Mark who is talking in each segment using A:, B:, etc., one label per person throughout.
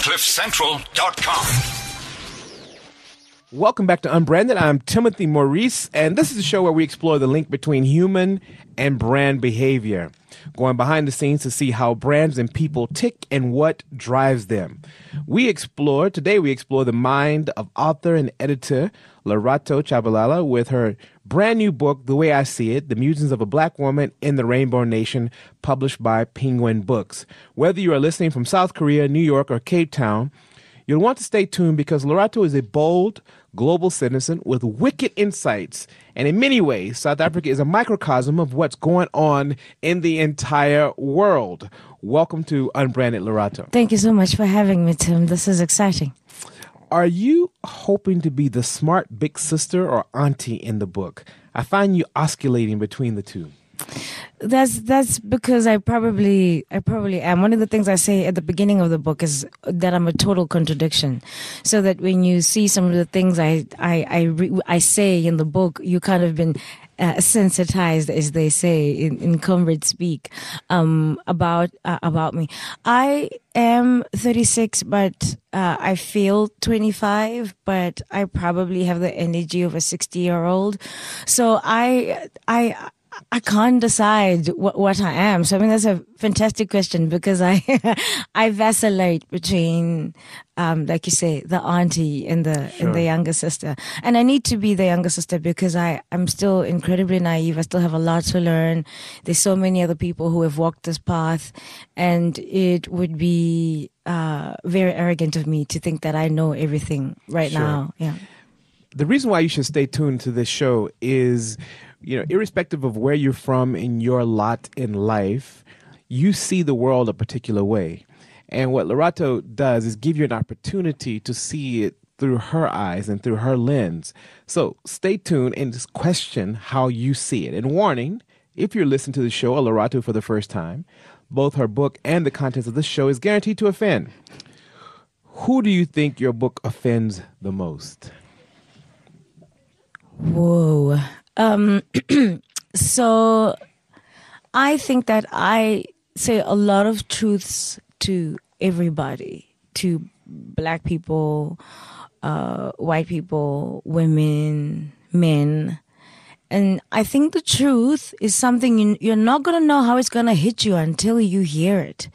A: CliffCentral.com.
B: Welcome back to Unbranded. I'm Timothy Maurice, and this is a show where we explore the link between human and brand behavior, going behind the scenes to see how brands and people tick and what drives them. Today we explore the mind of author and editor Lerato Chabalala with her brand new book, The Way I See It, The Musings of a Black Woman in the Rainbow Nation, published by Penguin Books. Whether you are listening from South Korea, New York, or Cape Town, you'll want to stay tuned because Lerato is a bold, global citizen with wicked insights. And in many ways, South Africa is a microcosm of what's going on in the entire world. Welcome to Unbranded, Lerato.
C: Thank you so much for having me, Tim. This is exciting.
B: Are you hoping to be the smart big sister or auntie in the book? I find you oscillating between the two.
C: That's because I probably am. One of the things I say at the beginning of the book is that I'm a total contradiction, so that when you see some of the things I say in the book, you kind of been sensitized, as they say in comrade speak, about me. I am 36, but I feel 25, but I probably have the energy of a 60-year-old. So I can't decide what I am. So I mean, that's a fantastic question because I vacillate between, like you say, the auntie and the younger sister. And I need to be the younger sister because I'm still incredibly naive. I still have a lot to learn. There's so many other people who have walked this path, and it would be very arrogant of me to think that I know everything right now. Yeah.
B: The reason why you should stay tuned to this show is, irrespective of where you're from in your lot in life, you see the world a particular way. And what Lerato does is give you an opportunity to see it through her eyes and through her lens. So stay tuned and just question how you see it. And warning, if you're listening to the show or Lerato for the first time, both her book and the contents of this show is guaranteed to offend. Who do you think your book offends the most?
C: Whoa. So I think that I say a lot of truths to everybody, to black people, white people, women, men. And I think the truth is something you're not going to know how it's going to hit you until you hear it.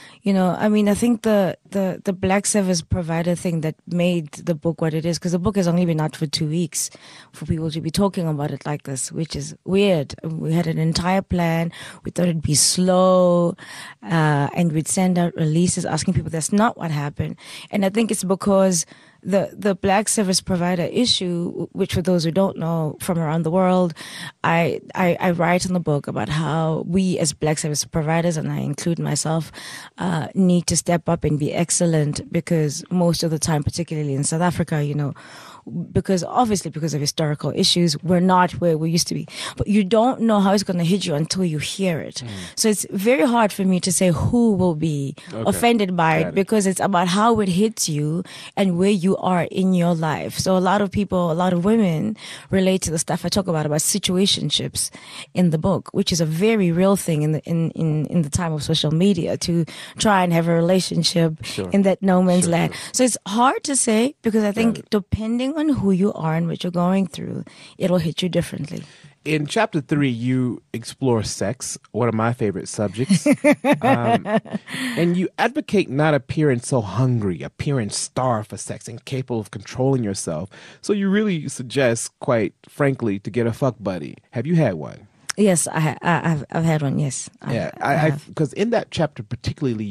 C: I think the Black Service Provider thing that made the book what it is, because the book has only been out for 2 weeks, for people to be talking about it like this, which is weird. We had an entire plan. We thought it'd be slow, and we'd send out releases asking people. That's not what happened. And I think it's because the Black Service Provider issue, which for those who don't know from around the world, I write in the book about how we as Black Service Providers, and I include myself, need to step up and be excellent, because most of the time, particularly in South Africa, because of historical issues, we're not where we used to be. But you don't know how it's going to hit you until you hear it. So it's very hard for me to say who will be offended by it, because it's about how it hits you and where you are in your life. So a lot of women relate to the stuff I talk about situationships in the book, which is a very real thing in the time of social media, to try and have a relationship in that no man's land. So it's hard to say, because I think depending on who you are and what you're going through, it'll hit you differently.
B: In chapter 3, you explore sex, one of my favorite subjects. And you advocate not appearing so hungry, appearing starved for sex, incapable of controlling yourself. So you really suggest, quite frankly, to get a fuck buddy. Have you had one?
C: Yes, I've had one, yes.
B: Because in that chapter particularly,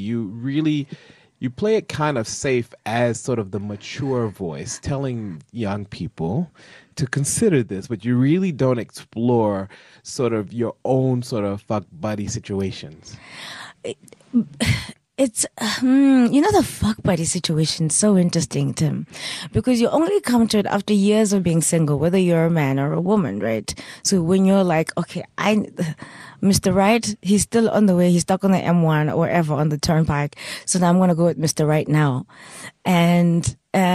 B: you play it kind of safe as sort of the mature voice, telling young people to consider this, but you really don't explore sort of your own sort of fuck buddy situations.
C: It's, the fuck buddy situation is so interesting, Tim, because you only come to it after years of being single, whether you're a man or a woman, right? So when you're like, okay, Mr. Right, he's still on the way, he's stuck on the M1 or wherever on the turnpike, so now I'm going to go with Mr. Right now. And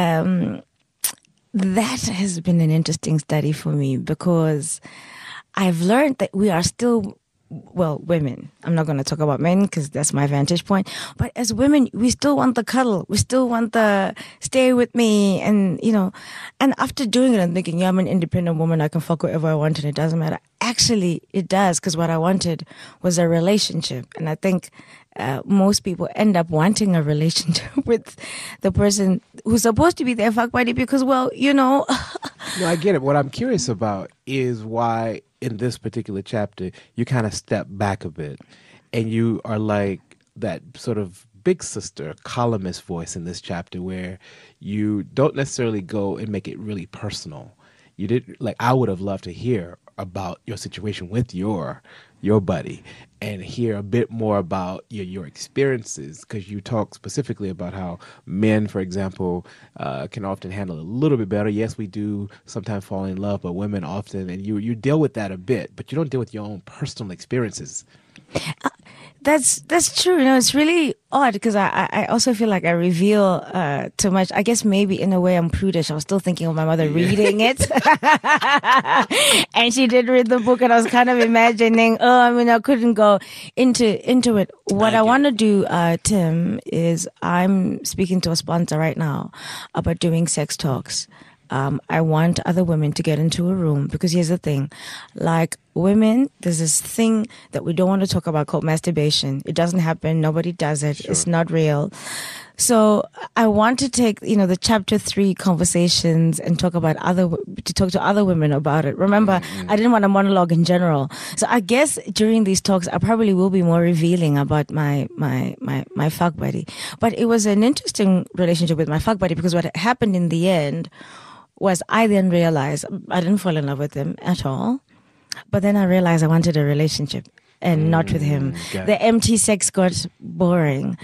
C: that has been an interesting study for me, because I've learned that we are still well, women. I'm not going to talk about men because that's my vantage point. But as women, we still want the cuddle. We still want the stay with me. And, and after doing it and thinking, yeah, I'm an independent woman. I can fuck whoever I want and it doesn't matter. Actually, it does, because what I wanted was a relationship. And I think most people end up wanting a relationship with the person who's supposed to be their fuck buddy because, well,
B: No, I get it. What I'm curious about is why in this particular chapter you kind of step back a bit and you are like that sort of big sister columnist voice in this chapter where you don't necessarily go and make it really personal. You did, like, I would have loved to hear about your situation with your buddy and hear a bit more about your experiences, because you talk specifically about how men, for example, can often handle it a little bit better. Yes, we do sometimes fall in love, but women often, and you deal with that a bit, but you don't deal with your own personal experiences.
C: That's true. It's really odd because I also feel like I reveal too much. I guess maybe in a way I'm prudish. I was still thinking of my mother reading it. And she did read the book and I was kind of imagining, I couldn't go into it. What I want to do, Tim, is I'm speaking to a sponsor right now about doing sex talks. I want other women to get into a room because here's the thing, like women, there's this thing that we don't want to talk about called masturbation. It doesn't happen. Nobody does it. Sure. It's not real. So I want to take, the chapter 3 conversations and talk to other women about it. Remember, I didn't want to monologue in general. So I guess during these talks, I probably will be more revealing about my fuck buddy. But it was an interesting relationship with my fuck buddy because what happened in the end was I then realized I didn't fall in love with him at all. But then I realized I wanted a relationship and not with him. The empty sex got boring.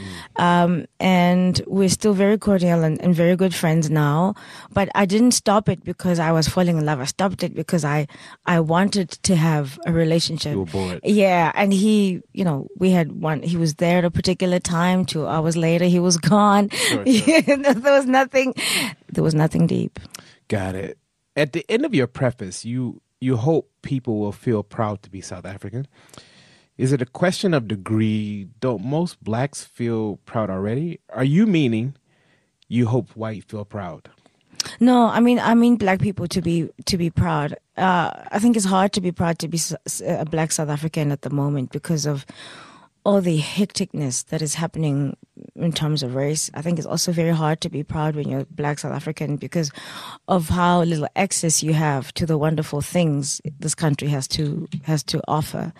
C: And we're still very cordial and very good friends now. But I didn't stop it because I was falling in love. I stopped it because I wanted to have a relationship.
B: You were bored.
C: Yeah. And he, we had he was there at a particular time. 2 hours later, he was gone. Sure. There was nothing deep.
B: Got it. At the end of your preface, you hope people will feel proud to be South African. Is it a question of degree? Don't most blacks feel proud already? Are you meaning you hope white feel proud?
C: No, I mean black people to be proud. I think it's hard to be proud to be a black South African at the moment because of all the hecticness that is happening in terms of race. I think it's also very hard to be proud when you're black South African because of how little access you have to the wonderful things this country has to offer.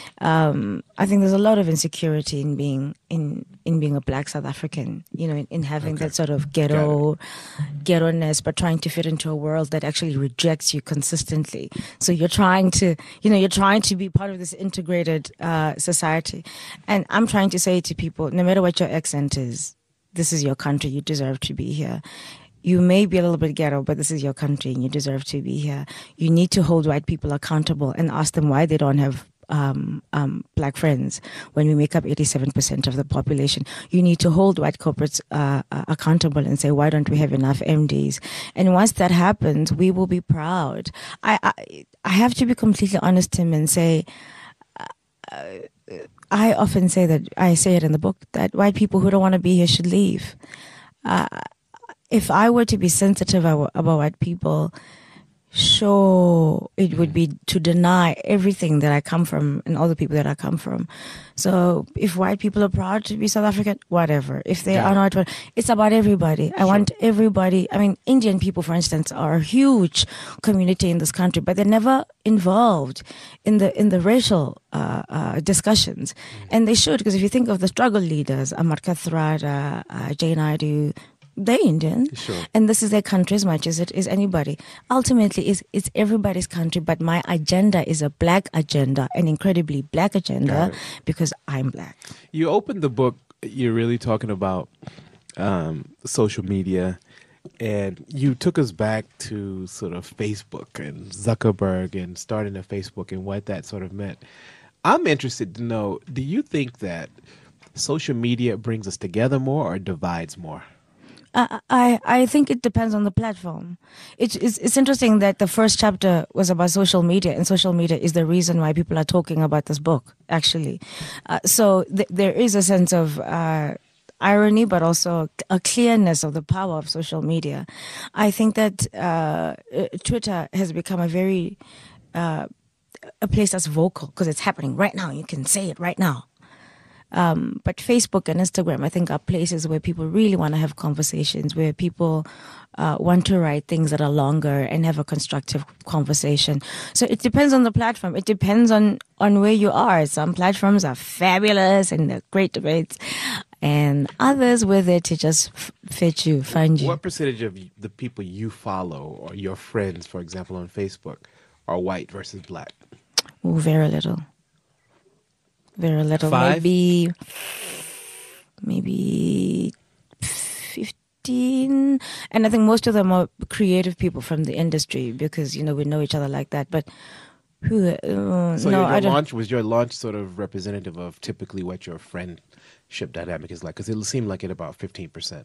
C: I think there's a lot of insecurity in being a black South African, in having that sort of ghetto-ness, but trying to fit into a world that actually rejects you consistently. So you're trying to be part of this integrated society. And I'm trying to say to people, no matter what your accent is, this is your country. You deserve to be here. You may be a little bit ghetto, but this is your country and you deserve to be here. You need to hold white people accountable and ask them why they don't have black friends when we make up 87% of the population. You need to hold white corporates accountable and say, why don't we have enough MDs? And once that happens, we will be proud. I have to be completely honest, Tim, and say, I often say that, I say it in the book, that white people who don't want to be here should leave. If I were to be sensitive about white people, sure, it would be to deny everything that I come from and all the people that I come from. So if white people are proud to be South African, whatever. If they are not, it's about everybody. I want everybody. I mean, Indian people, for instance, are a huge community in this country, but they're never involved in the racial discussions. And they should, because if you think of the struggle leaders, Amar Kathrada, Jane Naidu, they're Indian, and this is their country as much as it is anybody. Ultimately, it's everybody's country, but my agenda is a black agenda, an incredibly black agenda, because I'm black.
B: You opened the book, you're really talking about social media, and you took us back to sort of Facebook and Zuckerberg and starting a Facebook and what that sort of meant. I'm interested to know, do you think that social media brings us together more or divides more?
C: I think it depends on the platform. It's interesting that the first chapter was about social media, and social media is the reason why people are talking about this book, actually. So there is a sense of irony, but also a clearness of the power of social media. I think that Twitter has become a place that's vocal because it's happening right now. You can say it right now. But Facebook and Instagram, I think, are places where people really want to have conversations, where people want to write things that are longer and have a constructive conversation. So it depends on the platform. It depends on where you are. Some platforms are fabulous and they're great debates, and others were there to just find you.
B: What percentage of the people you follow or your friends, for example, on Facebook, are white versus black?
C: Oh, very little. Very little.
B: 5?
C: Maybe 15. And I think most of them are creative people from the industry because, we know each other like that. But who?
B: So
C: no, I don't.
B: was your launch sort of representative of typically what your friendship dynamic is like? Because it seemed like it about 15%.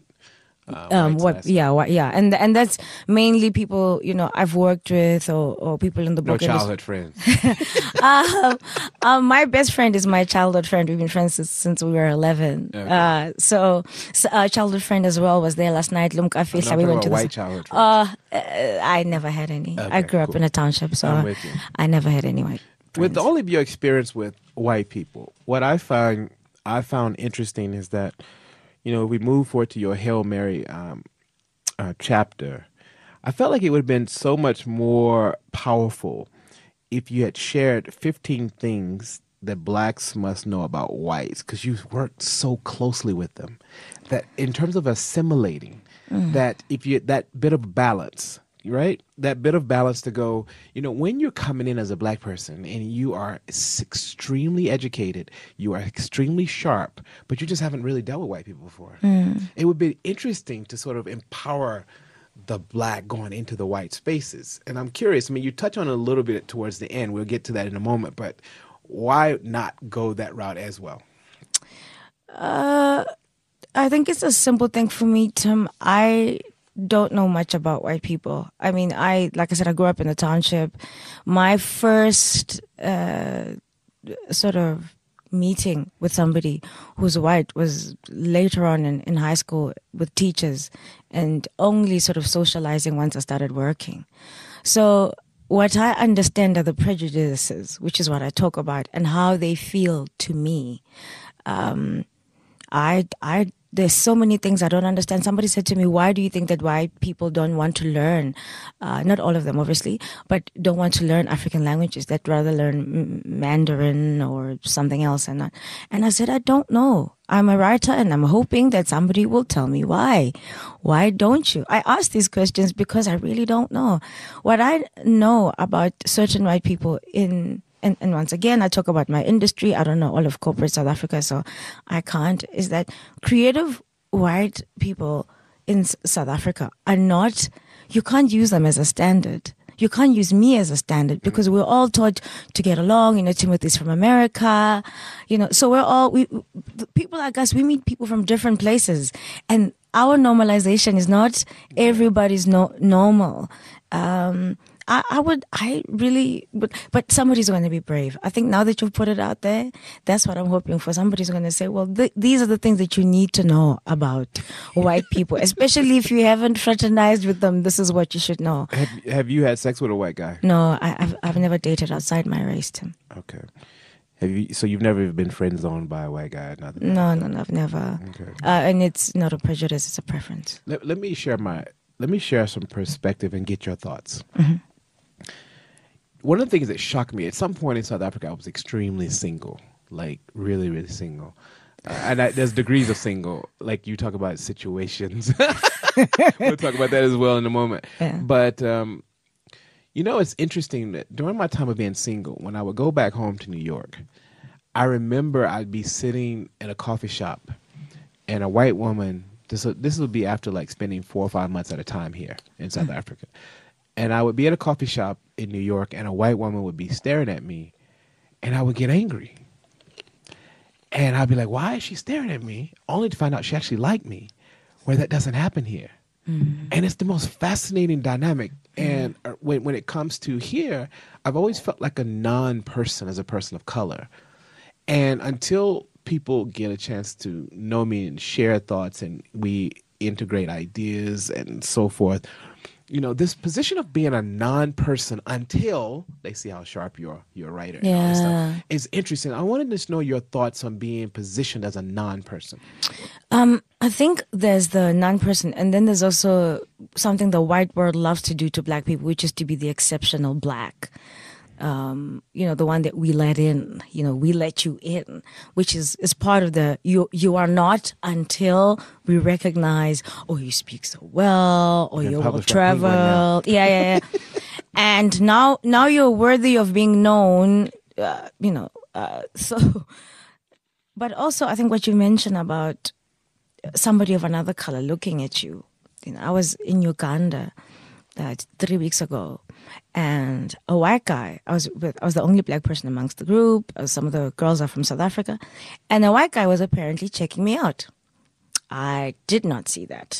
C: Yeah, and that's mainly people I've worked with or people in the
B: No
C: book
B: childhood friends.
C: My best friend is my childhood friend. We've been friends since we were 11.
B: Okay.
C: So a childhood friend as well was there last night.
B: No, I'm talking about white childhood friends.
C: I never had any.
B: Okay,
C: I grew up
B: cool.
C: in a township, so
B: I'm with you.
C: I never had any white friends.
B: With all of your experience with white people, what I found interesting is that, we move forward to your Hail Mary chapter. I felt like it would have been so much more powerful if you had shared 15 things that blacks must know about whites, because you worked so closely with them that in terms of assimilating, that bit of balance, right? That bit of balance to go, when you're coming in as a black person and you are extremely educated, you are extremely sharp, but you just haven't really dealt with white people before. It would be interesting to sort of empower the black going into the white spaces. And I'm curious, you touch on it a little bit towards the end. We'll get to that in a moment, but why not go that route as well?
C: I think it's a simple thing for me, Tim. I don't know much about white people. Like I said, I grew up in a township. My first sort of meeting with somebody who's white was later on in high school with teachers, and only sort of socializing once I started working. So what I understand are the prejudices, which is what I talk about, and how they feel to me. There's so many things I don't understand. Somebody said to me, why do you think that white people don't want to learn, not all of them obviously, but don't want to learn African languages, that rather learn Mandarin or something else? And I said, I don't know. I'm a writer and I'm hoping that somebody will tell me why. Why don't you? I ask these questions because I really don't know. What I know about certain white people and once again, I talk about my industry. I don't know all of corporate South Africa, so I can't. Is that creative white people in South Africa are not, you can't use them as a standard. You can't use me as a standard because we're all taught to get along. Timothy's from America, so people like us, we meet people from different places, and our normalization is not everybody's normal. I really would, but somebody's going to be brave. I think now that you've put it out there, that's what I'm hoping for. Somebody's going to say, well, these are the things that you need to know about white people, especially if you haven't fraternized with them. This is what you should know.
B: Have you had sex with a white guy?
C: No, I've never dated outside my race, Tim.
B: Okay. So you've never been friend zoned by a white guy?
C: No, I've never. Okay. And it's not a prejudice; it's a preference.
B: Let me share some perspective and get your thoughts.
C: Mm-hmm.
B: One of the things that shocked me, at some point in South Africa, I was extremely single, like really, really single. There's degrees of single, like you talk about situations. We'll talk about that as well in a moment.
C: Yeah.
B: But, it's interesting that during my time of being single, when I would go back home to New York, I remember I'd be sitting in a coffee shop and a white woman, this would be after like spending 4 or 5 months at a time here in South Africa. And I would be at a coffee shop in New York and a white woman would be staring at me and I would get angry. And I'd be like, why is she staring at me? Only to find out she actually liked me. where that doesn't happen here. And it's the most fascinating dynamic. And when it comes to here, I've always felt like a non-person as a person of color. And until people get a chance to know me and share thoughts and we integrate ideas and so forth, you know, this position of being a non-person until they see how sharp you're a writer and all this stuff is interesting. I wanted to know your thoughts on being positioned as a non-person.
C: I think there's the non-person, and then there's also something the white world loves to do to black people, which is to be the exceptional black. You know, the one that we let in, you know, we let you in, which is part of the, you are not until we recognize, oh, you speak so well, or you're well traveled. Yeah. And now you're worthy of being known, you know, so, but also I think what you mentioned about somebody of another color looking at you, you know, I was in Uganda 3 weeks ago, and a white guy, I was the only black person amongst the group. Some of the girls are from South Africa, and a white guy was apparently checking me out. I did not see that.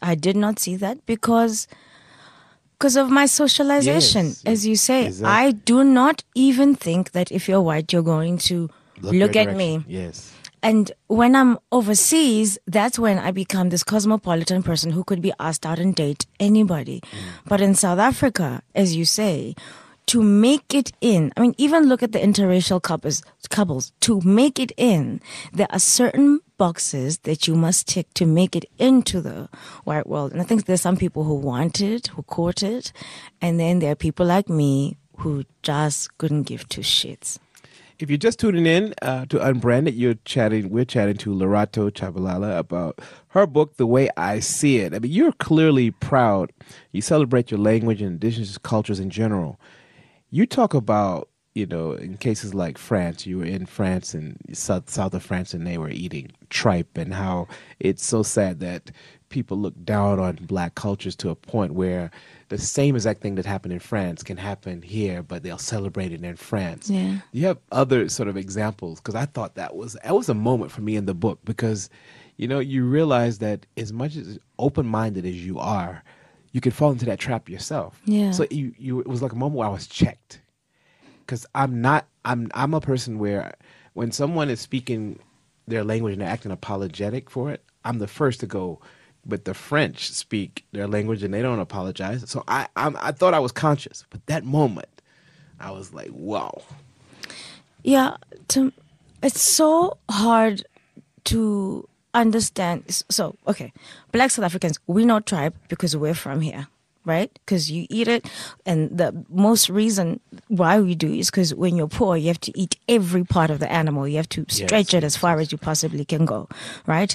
C: Because of my socialization. Yes, as you say, exactly. I do not even think that if you're white, you're going to look at me.
B: Yes.
C: And when I'm overseas, that's when I become this cosmopolitan person who could be asked out and date anybody. But in South Africa, as you say, to make it in, I mean, even look at the interracial couples, to make it in, there are certain boxes that you must tick to make it into the white world. And I think there's some people who want it, who court it, and then there are people like me who just couldn't give two shits.
B: If you're just tuning in to Unbranded, we're chatting to Lerato Chabalala about her book, The Way I See It. I mean, you're clearly proud. You celebrate your language and indigenous cultures in general. You talk about, you know, in cases like France, you were in France and south of France, and they were eating tripe, and how it's so sad that people look down on black cultures to a point where the same exact thing that happened in France can happen here, but they'll celebrate it in France.
C: Yeah.
B: You have other sort of examples, because I thought that was a moment for me in the book, because, you know, you realize that as much as open-minded as you are, you could fall into that trap yourself.
C: Yeah.
B: So it was like a moment where I was checked, because I'm a person where when someone is speaking their language and they're acting apologetic for it, I'm the first to go. But the French speak their language and they don't apologize. So I thought I was conscious. But that moment, I was like, wow.
C: Yeah, it's so hard to understand. So, okay, black South Africans, we know tribe because we're from here, right? Because you eat it. And the most reason why we do is because when you're poor, you have to eat every part of the animal. You have to stretch it as far as you possibly can go, right?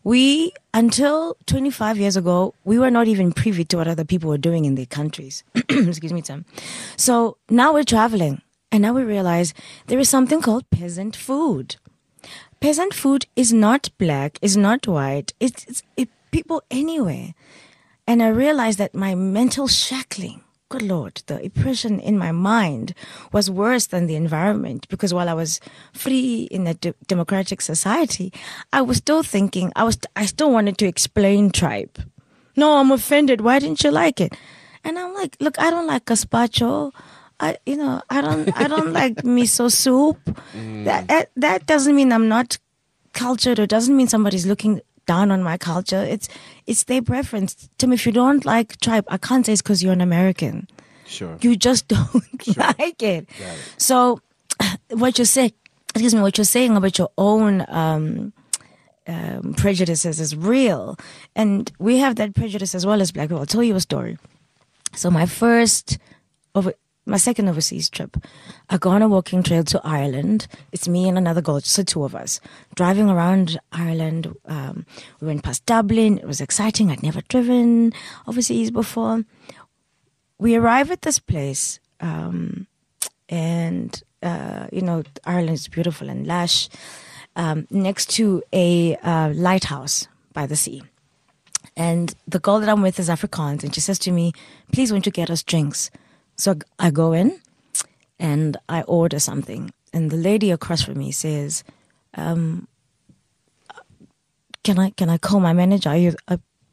C: Until 25 years ago, we were not even privy to what other people were doing in their countries. Excuse me, Tim. So now we're traveling, and now we realize there is something called peasant food. Peasant food is not black, is not white. It's people anywhere. And I realized that my mental shackling, good Lord, the oppression in my mind was worse than the environment, because while I was free in a democratic society, I was still thinking, I still wanted to explain tribe. No, I'm offended. Why didn't you like it? And I'm like, look, I don't like gazpacho. I don't like miso soup. That doesn't mean I'm not cultured, or doesn't mean somebody's looking down on my culture. It's their preference. Tim, if you don't like tribe, I can't say it's because you're an American.
B: Sure.
C: You just don't like it. So what you're saying about your own prejudices is real. And we have that prejudice as well as black people. I'll tell you a story. So my second overseas trip, I go on a walking trail to Ireland. It's me and another girl, just the two of us, driving around Ireland. We went past Dublin. It was exciting. I'd never driven overseas before. We arrive at this place, and Ireland is beautiful and lush, next to a lighthouse by the sea. And the girl that I'm with is Afrikaans, and she says to me, "Please, won't you get us drinks?" So I go in and I order something. And the lady across from me says, can I call my manager?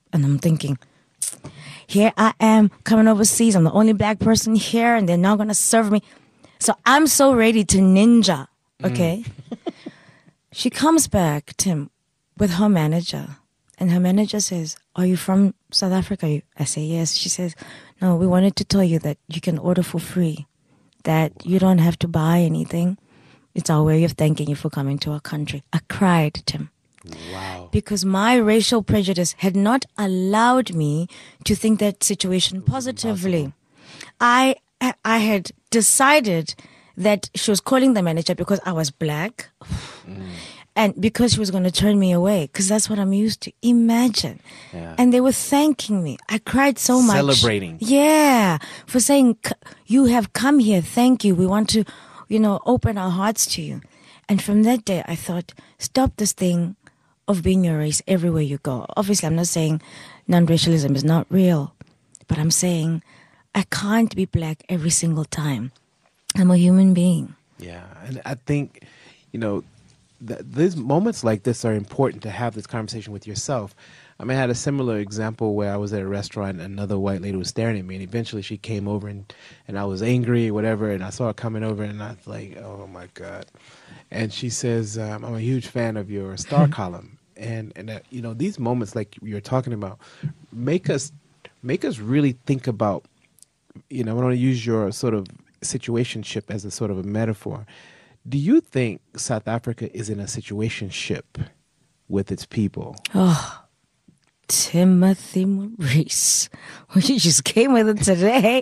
C: And I'm thinking, here I am coming overseas. I'm the only black person here, and they're not going to serve me. So I'm so ready to ninja. Okay. She comes back, Tim, with her manager. And her manager says, are you from South Africa? I say, yes. She says, no, we wanted to tell you that you can order for free, that you don't have to buy anything. It's our way of thanking you for coming to our country. I cried, Tim.
B: Wow.
C: Because my racial prejudice had not allowed me to think that situation positively. I had decided that she was calling the manager because I was black. And because she was going to turn me away, because that's what I'm used to. Imagine.
B: Yeah.
C: And they were thanking me. I cried so much.
B: Celebrating.
C: Yeah. For saying, you have come here. Thank you. We want to, open our hearts to you. And from that day, I thought, stop this thing of being your race everywhere you go. Obviously, I'm not saying non-racialism is not real. But I'm saying I can't be black every single time. I'm a human being.
B: Yeah. And I think, these moments like this are important to have this conversation with yourself. I mean, I had a similar example where I was at a restaurant and another white lady was staring at me, and eventually she came over and I was angry or whatever, and I saw her coming over and I was like, oh my God. And she says, I'm a huge fan of your star column. And these moments like you're talking about make us really think about, I want to use your sort of situationship as a sort of a metaphor. Do you think South Africa is in a situationship with its people?
C: Oh, Timothy Maurice. You just came with it today.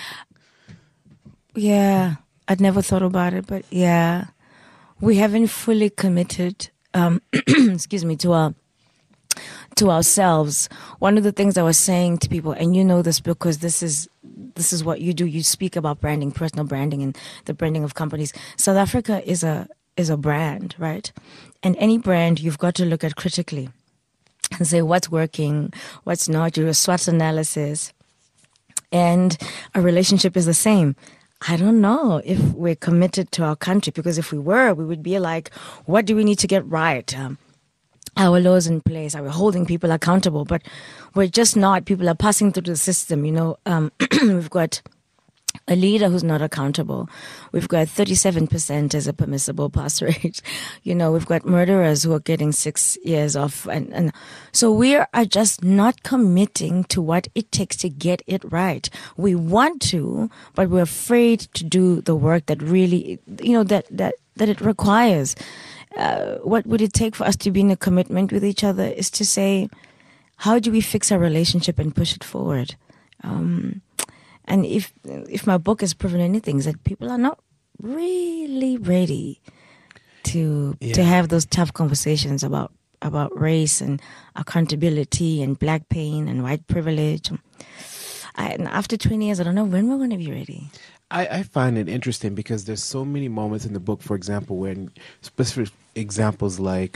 C: Yeah, I'd never thought about it, but yeah. We haven't fully committed, excuse me, to ourselves. One of the things I was saying to people, and you know this because this is what you do. You speak about branding, personal branding, and the branding of companies. South Africa is a brand, right? And any brand you've got to look at critically and say what's working, what's not. Do a SWOT analysis, and a relationship is the same. I don't know if we're committed to our country, because if we were, we would be like, what do we need to get right? Our laws in place, are we holding people accountable? But we're just not. People are passing through the system, We've got a leader who's not accountable. We've got 37% as a permissible pass rate. We've got murderers who are getting 6 years off. And so we are just not committing to what it takes to get it right. We want to, but we're afraid to do the work that really, that it requires. What would it take for us to be in a commitment with each other is to say, how do we fix our relationship and push it forward? And if my book has proven anything, is that people are not really ready to have those tough conversations about race and accountability and black pain and white privilege. And after 20 years, I don't know when we're going to be ready.
B: I find it interesting because there's so many moments in the book, for example, when specific examples like,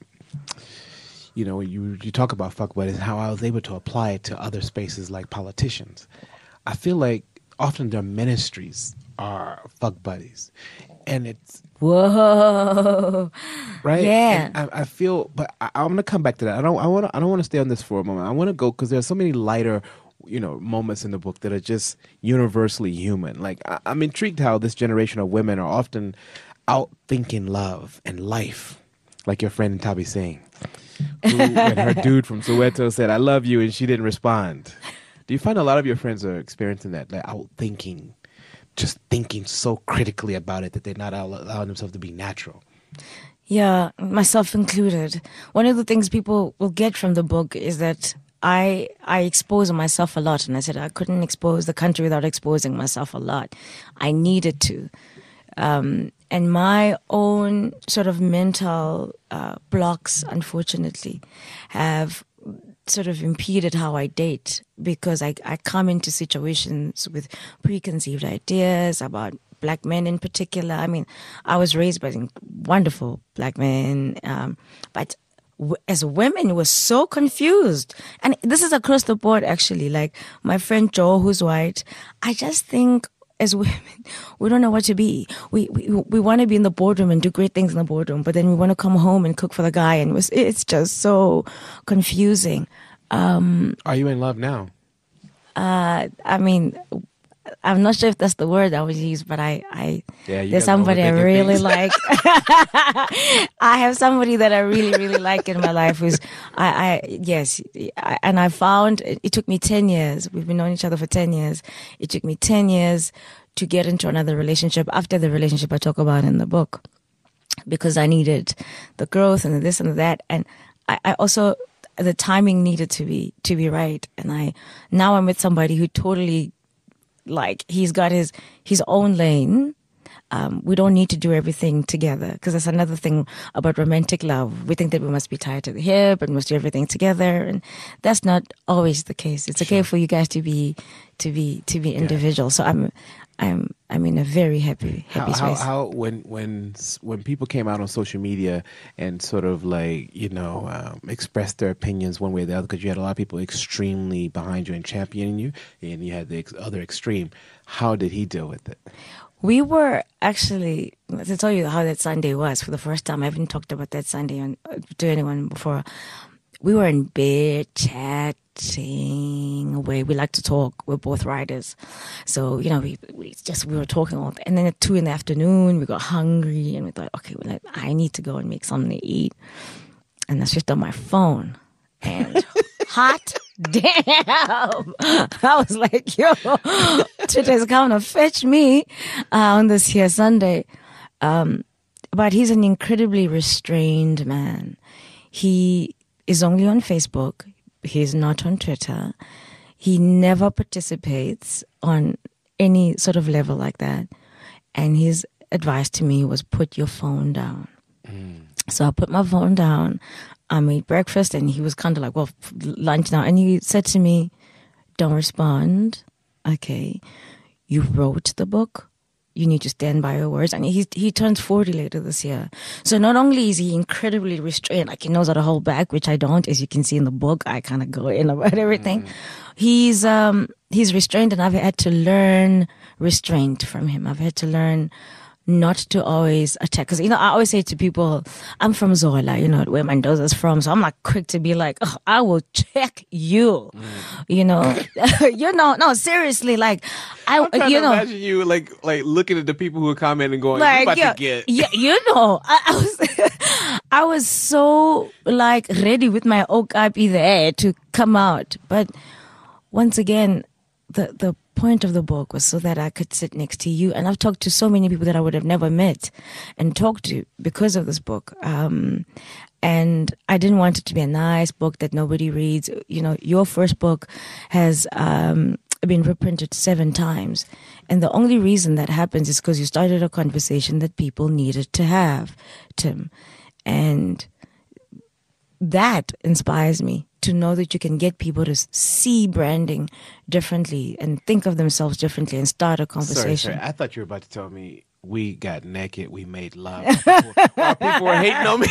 B: you talk about fuck buddies and how I was able to apply it to other spaces like politicians. I feel like often their ministries are fuck buddies, and it's
C: whoa,
B: right.
C: Yeah,
B: and I feel, but I'm gonna come back to that. I don't want to stay on this for a moment. I want to go because there's so many lighter, moments in the book that are just universally human. Like I'm intrigued how this generation of women are often out thinking love and life, like your friend Tabi Singh, when her dude from Soweto said "I love you" and she didn't respond. Do you find a lot of your friends are experiencing that, like out thinking, just thinking so critically about it that they're not allowing themselves to be natural?
C: Yeah, myself included. One of the things people will get from the book is that I expose myself a lot, and I said I couldn't expose the country without exposing myself a lot. I needed to. And my own sort of mental blocks, unfortunately, have sort of impeded how I date, because I come into situations with preconceived ideas about black men in particular. I mean, I was raised by wonderful black men, but as women, we're so confused. And this is across the board, actually. Like my friend Joe, who's white, I just think as women, we don't know what to be. We want to be in the boardroom and do great things in the boardroom, but then we want to come home and cook for the guy, and it's just so confusing.
B: Are you in love now?
C: I mean, I'm not sure if that's the word I would use, but
B: Yeah, you
C: there's
B: guys are
C: somebody I
B: overthinking
C: really
B: things.
C: like. I have somebody that I really, really like in my life who's, and I found it took me 10 years. We've been knowing each other for 10 years. It took me 10 years to get into another relationship after the relationship I talk about in the book, because I needed the growth and the this and the that. And I also, the timing needed to be right. And now I'm with somebody who totally, like, he's got his own lane. We don't need to do everything together, because that's another thing about romantic love. We think that we must be tied to the hip and must do everything together, and that's not always the case. It's okay for you guys to be individual. So I'm in a very happy space.
B: How when people came out on social media and sort of like expressed their opinions one way or the other, because you had a lot of people extremely behind you and championing you, and you had the other extreme. How did he deal with it?
C: We were actually, to tell you how that Sunday was, for the first time, I haven't talked about that Sunday to anyone before. We were in bed chatting away. We like to talk. We're both writers. So, we were talking all day. And then at 2 PM, we got hungry and we thought, okay, I need to go and make something to eat. And I switched on my phone and hot damn. I was like, yo, today's coming to fetch me on this here Sunday. But he's an incredibly restrained man. He is only on Facebook. He's not on Twitter. He never participates on any sort of level like that. And his advice to me was, put your phone down. So I put my phone down. I made breakfast, and he was kind of like, well, lunch now. And he said to me, don't respond. Okay. You wrote the book. You need to stand by your words. And he turns 40 later this year. So not only is he incredibly restrained, like he knows how to hold back, which I don't, as you can see in the book, I kind of go in about everything. He's restrained, and I've had to learn restraint from him. I've had to learn not to always attack. Because, I always say to people, I'm from Zola, where Mendoza's from. So I'm like quick to be like, oh, I will check you. No, seriously. Like,
B: I'm trying to imagine you like looking at the people who are commenting going,
C: like,
B: you're about to get.
C: Yeah, I was so like ready with my okapi there to come out. But once again, the point of the book was so that I could sit next to you. And I've talked to so many people that I would have never met and talked to because of this book. And I didn't want it to be a nice book that nobody reads. Your first book has been reprinted 7 times. And the only reason that happens is because you started a conversation that people needed to have, Tim. And that inspires me, to know that you can get people to see branding differently and think of themselves differently and start a conversation.
B: Sorry. I thought you were about to tell me we got naked, we made love. People were hating on me.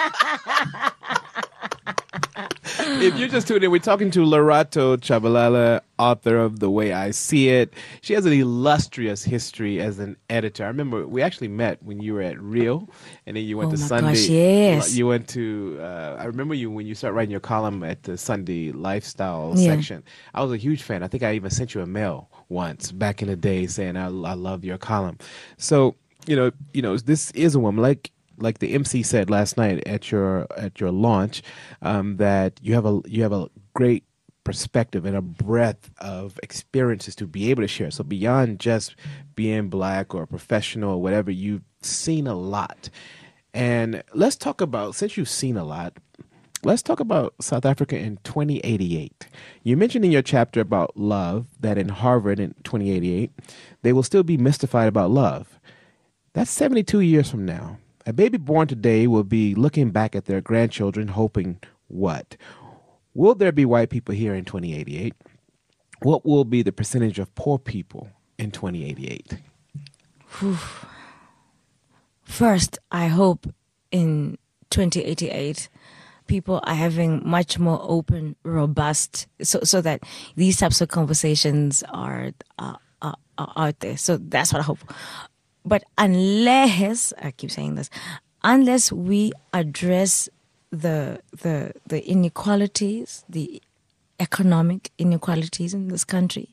B: If you're just tuning in, we're talking to Lerato Chabalala, author of The Way I See It. She has an illustrious history as an editor. I remember we actually met when you were at Rio, and then you went to Sunday.
C: Gosh, yes.
B: You went to, I remember you when you started writing your column at the Sunday Lifestyle section. I was a huge fan. I think I even sent you a mail once back in the day saying I love your column. So, this is a woman like the MC said last night at your launch, that you have a great perspective and a breadth of experiences to be able to share. So beyond just being black or professional or whatever, you've seen a lot. And let's talk about, since you've seen a lot, let's talk about South Africa in 2088. You mentioned in your chapter about love that in Harvard in 2088, they will still be mystified about love. That's 72 years from now. A baby born today will be looking back at their grandchildren hoping what? Will there be white people here in 2088? What will be the percentage of poor people in 2088?
C: First, I hope in 2088, people are having much more open, robust, so that these types of conversations are out there. So that's what I hope. But unless, I keep saying this, unless we address the inequalities, the economic inequalities in this country.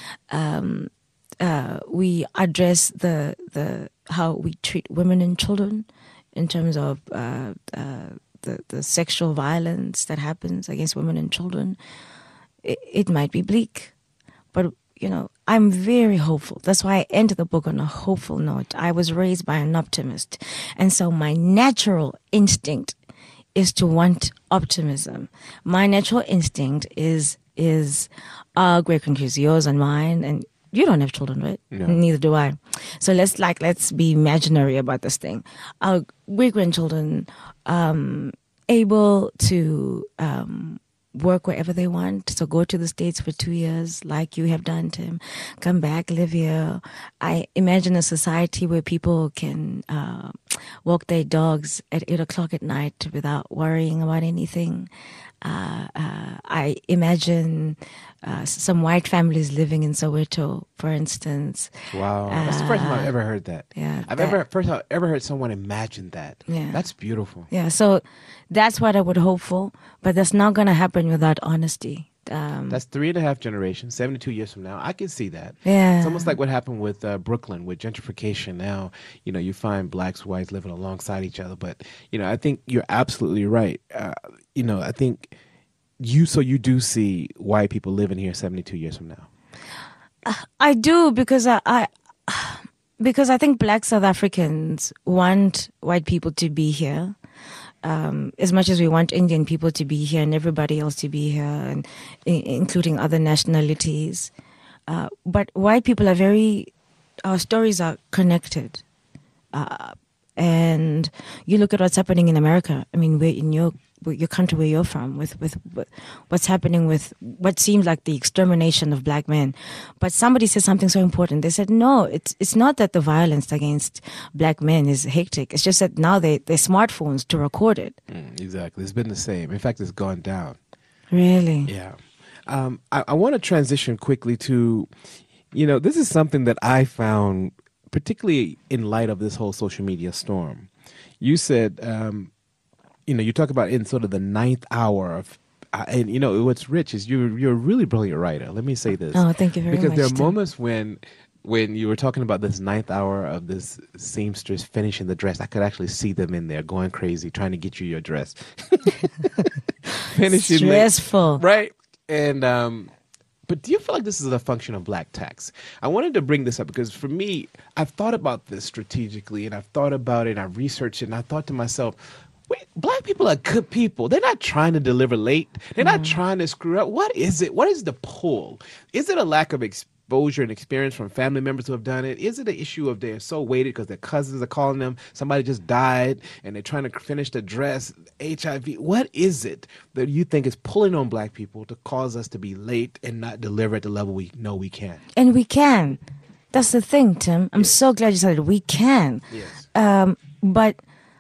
C: We address the how we treat women and children in terms of the sexual violence that happens against women and children. It might be bleak, but I'm very hopeful. That's why I ended the book on a hopeful note. I was raised by an optimist, and so my natural instinct is to want optimism. My natural instinct is great conclusion, yours and mine, and you don't have children, right?
B: No.
C: Neither do I. So let's be imaginary about this thing. Our great grandchildren able to work wherever they want. So go to the States for 2 years, like you have done, Tim. Come back, live here. I imagine a society where people can walk their dogs at 8 o'clock at night without worrying about anything. I imagine some white families living in Soweto, for instance.
B: Wow, that's the first time I've ever heard that.
C: Yeah,
B: I've ever heard someone imagine that.
C: Yeah.
B: That's beautiful.
C: Yeah, so that's what I would hope for, but that's not going to happen without honesty.
B: That's 3.5 generations, 72 years from now. I can see that.
C: Yeah.
B: It's almost like what happened with Brooklyn, with gentrification. Now, you find blacks, whites living alongside each other. But, I think you're absolutely right. I think you do see white people living here 72 years from now.
C: I do, because I think black South Africans want white people to be here. As much as we want Indian people to be here and everybody else to be here, and including other nationalities. But white people our stories are connected. And you look at what's happening in America. I mean, we're in your country where you're from, with what's happening with what seems like the extermination of black men. But somebody said something so important. They said, no, it's not that the violence against black men is hectic. It's just that now they're smartphones to record it.
B: Exactly. It's been the same. In fact, it's gone down.
C: Really?
B: Yeah. I want to transition quickly to, this is something that I found, particularly in light of this whole social media storm. You said, you talk about in sort of the ninth hour of, and what's rich is you're a really brilliant writer. Let me say this.
C: Oh, thank you very much.
B: Because there are moments when you were talking about this ninth hour of this seamstress finishing the dress, I could actually see them in there going crazy, trying to get you your dress. Finishing
C: stressful,
B: right? And but do you feel like this is a function of black tax? I wanted to bring this up because for me, I've thought about this strategically, and I've thought about it, and I've researched it, and I thought to myself, wait, black people are good people. They're not trying to deliver late. They're not trying to screw up. What is it? What is the pull? Is it a lack of exposure and experience from family members who have done it? Is it an issue of they're so weighted because their cousins are calling them, somebody just died, and they're trying to finish the dress, HIV? What is it that you think is pulling on black people to cause us to be late and not deliver at the level we know we can?
C: And we can. That's the thing, Tim. I'm so glad you said it. We can.
B: Yes.
C: But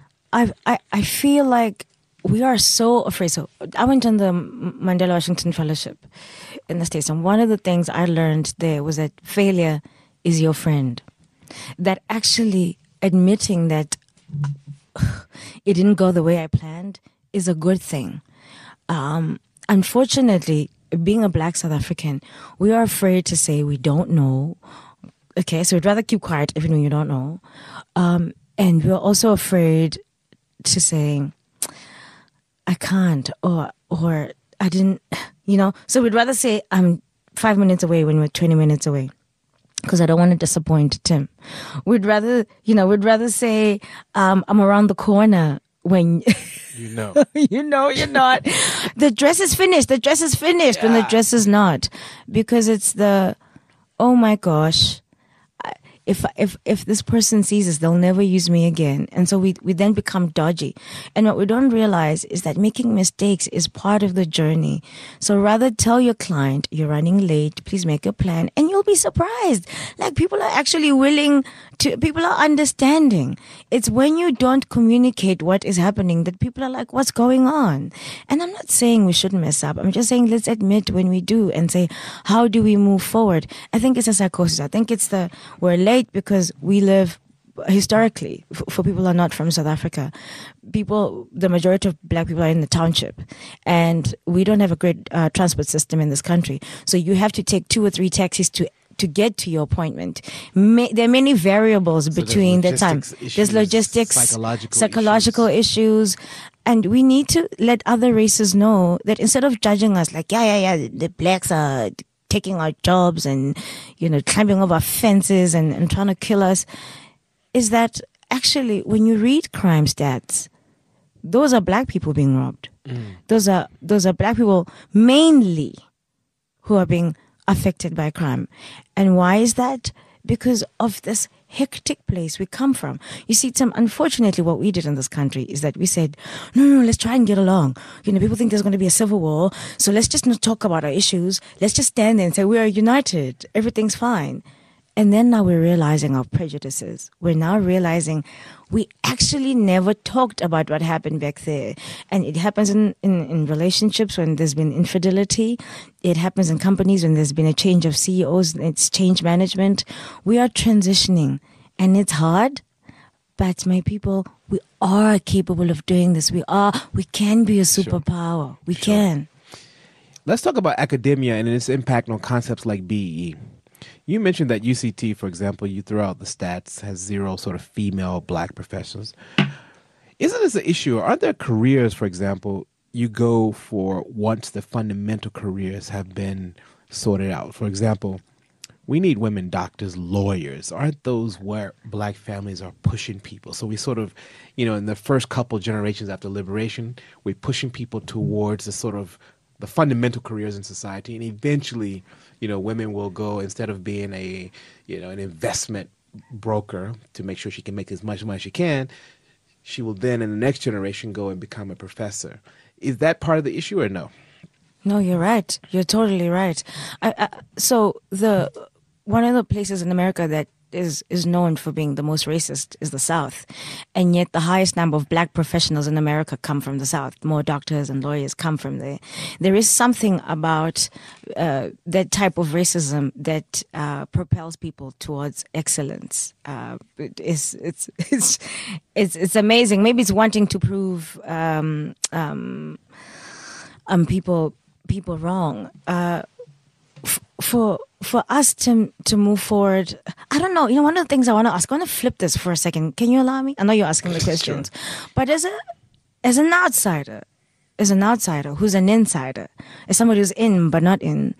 C: I feel like we are so afraid. So I went on the Mandela Washington Fellowship in the States, and one of the things I learned there was that failure is your friend. That actually admitting that it didn't go the way I planned is a good thing. Unfortunately, being a black South African, we are afraid to say we don't know. Okay, so we'd rather keep quiet even when you don't know. And we're also afraid to say, I can't, or I didn't, So we'd rather say I'm 5 minutes away when we're 20 minutes away, because I don't want to disappoint Tim. We'd rather say I'm around the corner when you're not. The dress is finished. The dress is finished, yeah. When the dress is not, because it's oh my gosh. If this person sees us, they'll never use me again. And so we then become dodgy. And what we don't realize is that making mistakes is part of the journey. So rather tell your client, you're running late, please make a plan, and you'll be surprised. Like, people are actually people are understanding. It's when you don't communicate what is happening that people are like, what's going on? And I'm not saying we shouldn't mess up. I'm just saying let's admit when we do and say, how do we move forward? I think it's a psychosis. I think it's we're late because we live historically, for people who are not from South Africa, the majority of black people are in the township, and we don't have a great transport system in this country. So you have to take 2 or 3 taxis to get to your appointment. There are many variables between the time. There's logistics, psychological issues. And we need to let other races know that instead of judging us like, the blacks are taking our jobs and, climbing over fences and trying to kill us, is that actually when you read crime stats, those are black people being robbed. Those are black people mainly who are being affected by crime. And why is that? Because of this hectic place we come from. You see, Tim, unfortunately, what we did in this country is that we said, no, let's try and get along. People think there's going to be a civil war, so let's just not talk about our issues. Let's just stand there and say, we are united. Everything's fine. And then now we're realizing our prejudices. We're now realizing we actually never talked about what happened back there. And it happens in relationships when there's been infidelity. It happens in companies when there's been a change of CEOs. It's change management. We are transitioning. And it's hard. But my people, we are capable of doing this. We can be a superpower. We can.
B: Let's talk about academia and its impact on concepts like BEE. You mentioned that UCT, for example, you threw out the stats, has 0 sort of female black professionals. Isn't this an issue? Aren't there careers, for example, you go for once the fundamental careers have been sorted out? For example, we need women doctors, lawyers. Aren't those where black families are pushing people? So we sort of, in the first couple generations after liberation, we're pushing people towards the sort of the fundamental careers in society, and eventually, women will go, instead of being an investment broker to make sure she can make as much money as she can, she will then in the next generation go and become a professor. Is that part of the issue or no?
C: No, you're right. You're totally right. So one of the places in America that is known for being the most racist is the South. And yet the highest number of black professionals in America come from the South. More doctors and lawyers come from there. There is something about that type of racism that propels people towards excellence. It's amazing. Maybe it's wanting to prove people wrong. For us to move forward, I don't know. One of the things I want to ask, I want to flip this for a second. Can you allow me? I know you're asking the questions, sure. But as an outsider who's an insider, as somebody who's in but not in,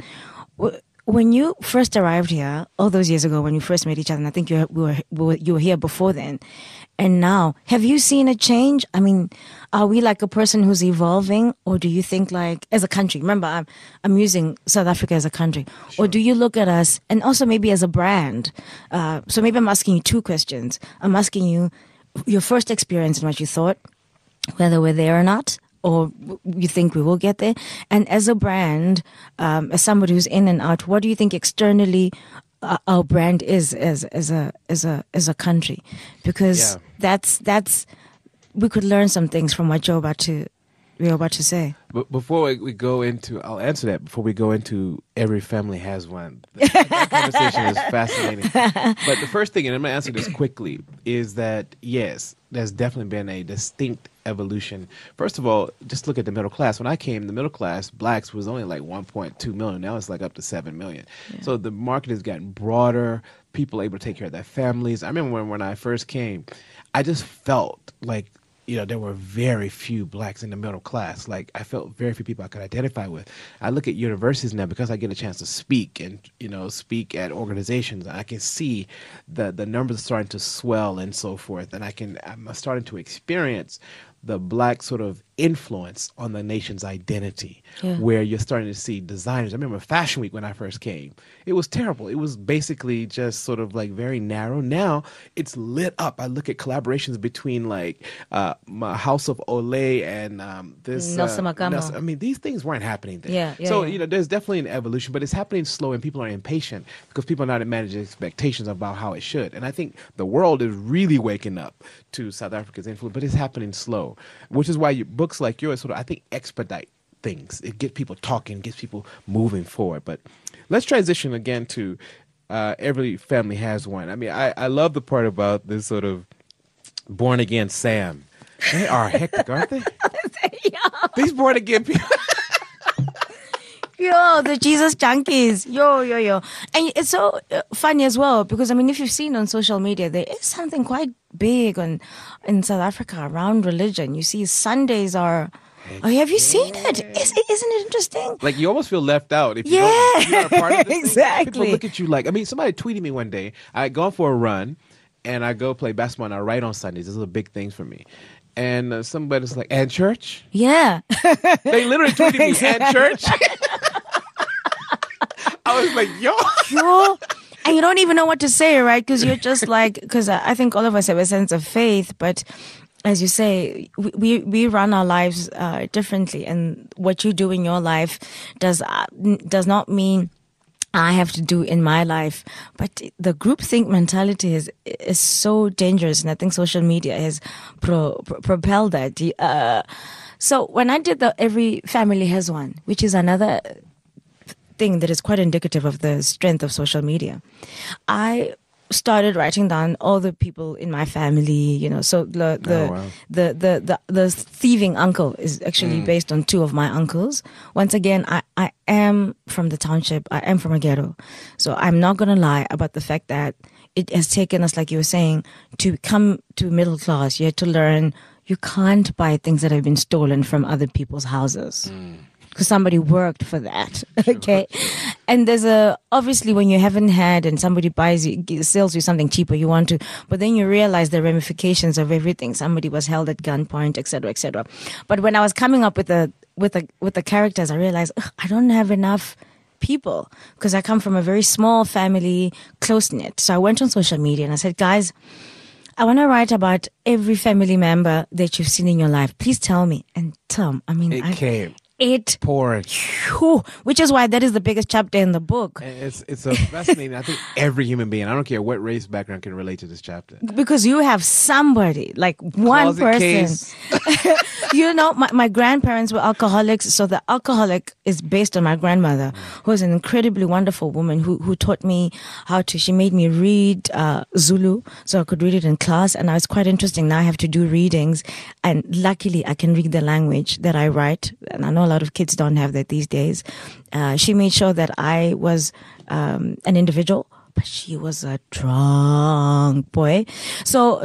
C: when you first arrived here all those years ago, when you first met each other, and I think you were here before then, and now, have you seen a change? I mean, are we like a person who's evolving, or do you think like as a country? Remember, I'm using South Africa as a country, sure. Or do you look at us and also maybe as a brand? So maybe I'm asking you 2 questions. I'm asking you your first experience and what you thought, whether we're there or not, or you think we will get there. And as a brand, as somebody who's in and out, what do you think externally our brand is as a country? Because that's we could learn some things from what you're about to say.
B: But before we go into, I'll answer that. Before we go into every family has one, that conversation is fascinating. But the first thing, and I'm going to answer this quickly, is that yes, there's definitely been a distinct evolution. First of all, just look at the middle class. When I came, the middle class, blacks, was only like 1.2 million. Now it's like up to 7 million. Yeah. So the market has gotten broader. People are able to take care of their families. I remember when I first came, I just felt like, there were very few blacks in the middle class. Like, I felt very few people I could identify with. I look at universities now because I get a chance to speak and, speak at organizations. I can see the numbers starting to swell and so forth. And I'm starting to experience the black sort of influence on the nation's identity, where you're starting to see designers. I remember Fashion Week when I first came. It was terrible. It was basically just sort of like very narrow. Now it's lit up. I look at collaborations between like my House of Olay and this
C: Nelson Makamo.
B: I mean, these things weren't happening then.
C: So
B: there's definitely an evolution, but it's happening slow, and people are impatient because people are not managing expectations about how it should. And I think the world is really waking up to South Africa's influence, but it's happening slow, which is why books like yours sort of, I think, expedite things. It gets people talking, gets people moving forward. But let's transition again to every family has one. I mean, I love the part about this sort of born again Sam. They are hectic, aren't they? These born again people.
C: Yo, the Jesus junkies. Yo. And it's so funny as well because, I mean, if you've seen on social media, there is something quite big in South Africa around religion. You see Sundays are... Oh, have you seen it? Isn't it interesting?
B: Like, you almost feel left out if you're not a part of this
C: exactly.
B: thing. People look at you like... I mean, somebody tweeted me one day. I had gone for a run, and I go play basketball, and I write on Sundays. This is a big thing for me. And somebody's like, and church?
C: Yeah.
B: They literally tweeted me, and church? I was like, yo.
C: And you don't even know what to say, right? Because you're just like, because I think all of us have a sense of faith, but as you say, we run our lives differently, and what you do in your life does not mean I have to do in my life. But the groupthink mentality is so dangerous, and I think social media has propelled that. So when I did the Every Family Has One, which is another thing that is quite indicative of the strength of social media, I started writing down all the people in my family, you know. So the thieving uncle is actually based on two of my uncles. Once again, I am from the township. I am from a ghetto. So I'm not going to lie about the fact that it has taken us, like you were saying, to come to middle class. You had to learn you can't buy things that have been stolen from other people's houses. Because somebody worked for that, okay? And there's obviously when you haven't had and somebody sells you something cheaper, you want to, but then you realize the ramifications of everything. Somebody was held at gunpoint, etc., etc. But when I was coming up with the characters, I realized I don't have enough people because I come from a very small family, close knit. So I went on social media and I said, guys, I want to write about every family member that you've seen in your life. Please tell me. And Tom, I mean,
B: it poured.
C: Which is why that is the biggest chapter in the book.
B: It's a fascinating. I think every human being, I don't care what race background, can relate to this chapter.
C: Because you have somebody, like one person. You know, my grandparents were alcoholics, so the alcoholic is based on my grandmother, who is an incredibly wonderful woman who taught me she made me read Zulu, so I could read it in class, and it's quite interesting. Now I have to do readings, and luckily I can read the language that I write, and I know a lot of kids don't have that these days. She made sure that I was an individual, but she was a drunk boy. So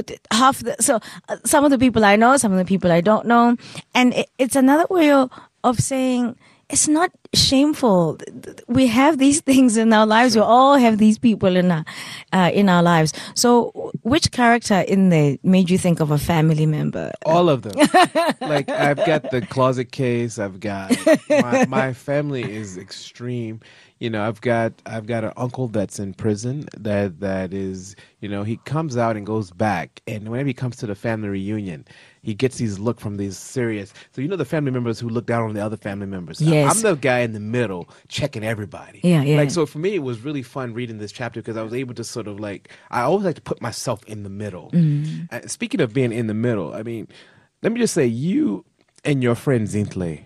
C: some of the people I know, some of the people I don't know, and it's another way of saying it's not shameful. We have these things in our lives. Sure. We all have these people in our lives. So, which character in there made you think of a family member?
B: All of them. Like, I've got the closet case. I've got my family is extreme. You know, I've got an uncle that's in prison that is, you know, he comes out and goes back, and whenever he comes to the family reunion, he gets these look from these serious. So you know the family members who look down on the other family members.
C: Yes.
B: I'm the guy in the middle checking everybody.
C: Yeah.
B: Like, so for me, it was really fun reading this chapter because I was able to sort of like, I always like to put myself in the middle. Speaking of being in the middle, I mean, let me just say, you and your friend Zintle,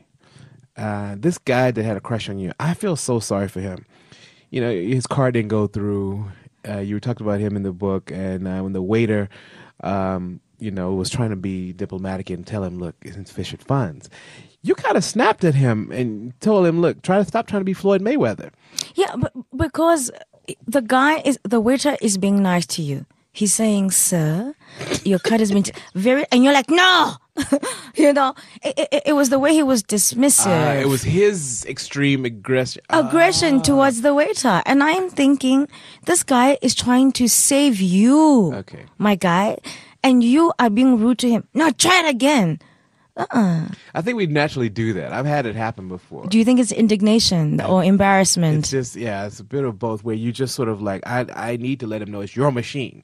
B: this guy that had a crush on you, I feel so sorry for him. You know, his car didn't go through. You talked about him in the book, and when the waiter, you know, was trying to be diplomatic and tell him, look, it's insufficient funds, you kind of snapped at him and told him, look, stop trying to be Floyd Mayweather. Yeah,
C: but because the waiter is being nice to you. He's saying, sir, your cut has been and you're like, no! You know, it was the way he was dismissive.
B: It was his extreme aggression
C: towards the waiter. And I'm thinking, this guy is trying to save you, my guy, and you are being rude to him. No, try it again.
B: I think we naturally do that. I've had it happen before.
C: Do you think it's indignation or embarrassment?
B: It's just, it's a bit of both, where you just sort of like, I need to let him know it's your machine.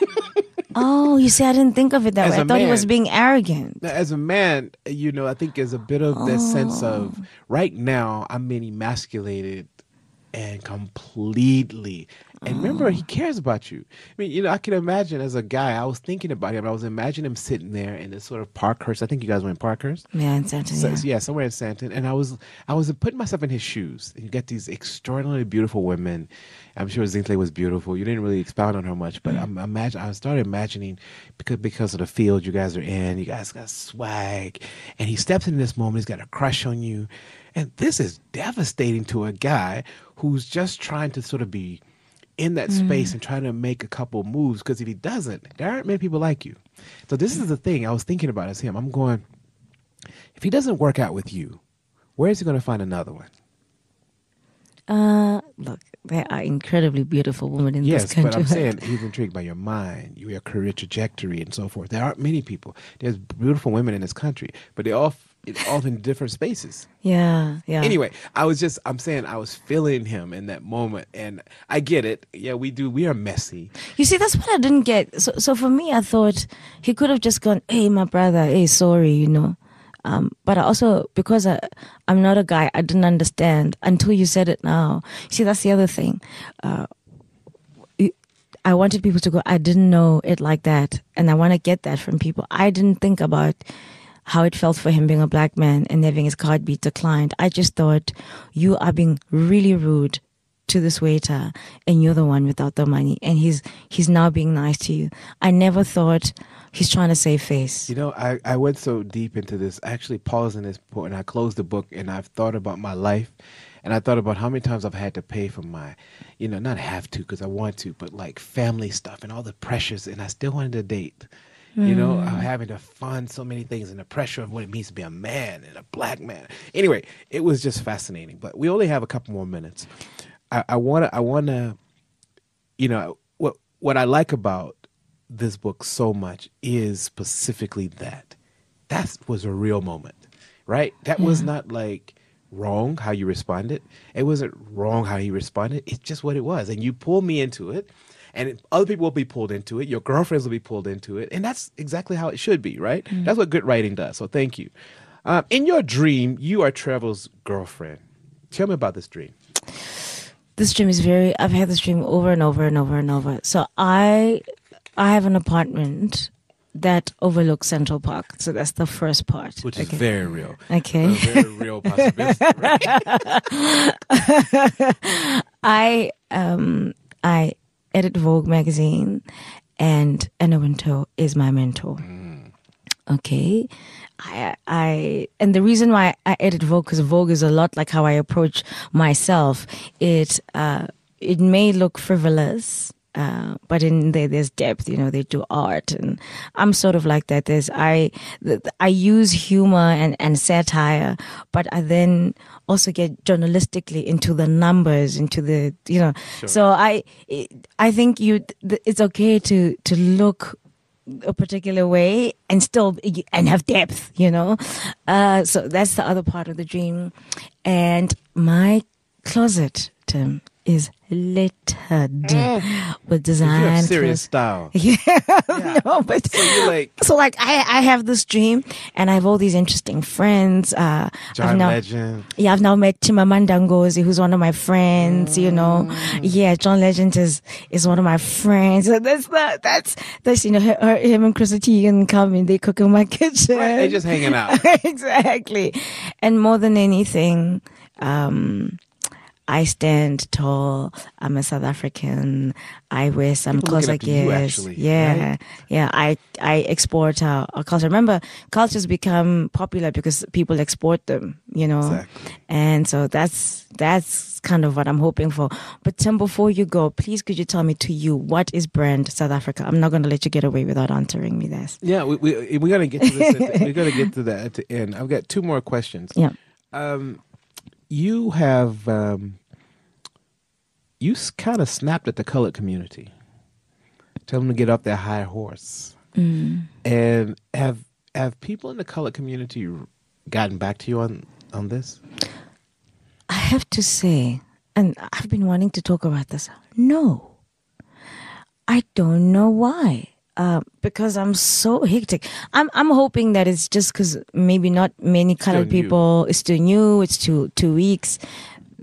C: Oh, you see, I didn't think of it that way. I thought he was being arrogant.
B: As a man, you know, I think there's a bit of this sense of, right now, I'm being emasculated and completely. And remember, he cares about you. I mean, I can imagine as a guy, I was thinking about him. I was imagining him sitting there in this sort of Parkhurst. I think you guys went Parkhurst.
C: Yeah, in Santa.
B: So,
C: Yeah.
B: yeah, somewhere in Santon. And I was putting myself in his shoes. And you get these extraordinarily beautiful women. I'm sure Zintle was beautiful. You didn't really expound on her much, but I started imagining because of the field you guys are in, you guys got swag. And he steps in this moment, he's got a crush on you. And this is devastating to a guy who's just trying to sort of be in that space and trying to make a couple moves, because if he doesn't, there aren't many people like you. So this is the thing I was thinking about as him. I'm going, if he doesn't work out with you, where is he going to find another one?
C: Look, there are incredibly beautiful women in this country.
B: Yes, but I'm saying he's intrigued by your mind, your career trajectory, and so forth. There aren't many people. There's beautiful women in this country, but they're all in different spaces.
C: Yeah.
B: Anyway, I'm saying I was feeling him in that moment, and I get it. Yeah, we do. We are messy.
C: You see, that's what I didn't get. So for me, I thought he could have just gone, "Hey, my brother, hey, sorry," But I also, because I'm not a guy, I didn't understand until you said it now. See, that's the other thing. I wanted people to go, I didn't know it like that. And I want to get that from people. I didn't think about how it felt for him being a black man and having his card beat declined. I just thought, you are being really rude to this waiter and you're the one without the money. And he's now being nice to you. I never thought he's trying to save face.
B: I went so deep into this. I actually paused in this point and I closed the book, and I've thought about my life, and I thought about how many times I've had to pay for my, not have to because I want to, but like family stuff and all the pressures, and I still wanted to date. I'm having to fund so many things and the pressure of what it means to be a man and a black man. Anyway, it was just fascinating. But we only have a couple more minutes. I wanna, what I like about this book so much is specifically that was a real moment, right? That was not like wrong how you responded. It wasn't wrong how you responded. It's just what it was. And you pulled me into it, and other people will be pulled into it. Your girlfriends will be pulled into it. And that's exactly how it should be, right? That's what good writing does. So thank you. In your dream, you are Trevor's girlfriend. Tell me about this dream.
C: This dream I've had this dream over and over and over and over. So I have an apartment that overlooks Central Park. So that's the first part.
B: Which is very real.
C: Okay.
B: A very real possibility, right?
C: I edit Vogue magazine, and Anna Wintour is my mentor. Okay. And the reason why I edit Vogue, because Vogue is a lot like how I approach myself. It may look frivolous, but in there's depth. They do art, and I'm sort of like that. I use humor and satire, but I then also get journalistically into the numbers, into the Sure. So I think it's okay to look a particular way and still have depth. So that's the other part of the dream, and my closet, Tim, is littered with design.
B: You have serious style.
C: Yeah. No, but
B: so you're like,
C: I have this dream, and I have all these interesting friends.
B: John Legend.
C: Yeah, I've now met Chimamanda Ngozi, who's one of my friends. Yeah, John Legend is one of my friends. So that's him and Chrissy Teigen come and they cook in my kitchen.
B: Right, they just hanging out.
C: Exactly, and more than anything, I stand tall. I'm a South African. I wear some Xhosa gears. Yeah,
B: right?
C: Yeah. I export our culture. Remember, cultures become popular because people export them.
B: Exactly.
C: And so that's kind of what I'm hoping for. But Tim, before you go, please could you tell me, to you, what is brand South Africa? I'm not going to let you get away without answering me this.
B: Yeah, we're going to get to this. We're going to get to that at the end. I've got two more questions.
C: Yeah.
B: You have you kind of snapped at the colored community. Tell them to get off their high horse. And have people in the colored community gotten back to you on this?
C: I have to say, and I've been wanting to talk about this. No, I don't know why. Because I'm so hectic. I'm hoping that it's just because maybe not many colored people. It's too new. It's 2 weeks.